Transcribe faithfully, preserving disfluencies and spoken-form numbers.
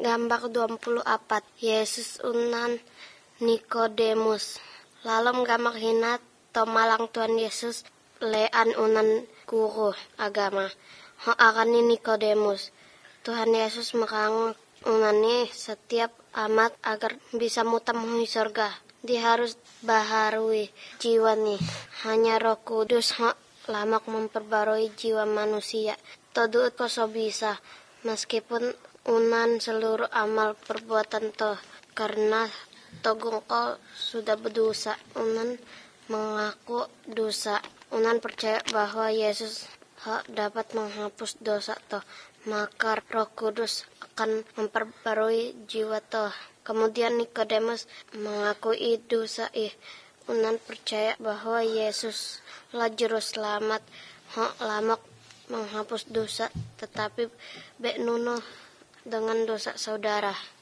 Gambar dua puluh empat. Yesus unan Nikodemus. Lalu gambar hinat tomalang Tuhan Yesus lean unan guru agama. Ho akani Nikodemus. Tuhan Yesus makang unani setiap amat agar bisa mutam hui surga. Dia harus baharui jiwa nih. Hanya Roh Kudus ho lamak memperbarui jiwa manusia. Toduut koso bisa meskipun unan seluruh amal perbuatan toh karena togung ko sudah berdosa. Unan mengaku dosa. Unan percaya bahwa Yesus ha, dapat menghapus dosa toh, maka Roh Kudus akan memperbarui jiwa toh. Kemudian Nikodemus mengakui dosa ih. Unan percaya bahwa Yesus lah juru selamat ha, lamak menghapus dosa, tetapi bek nuno dengan dosa saudara.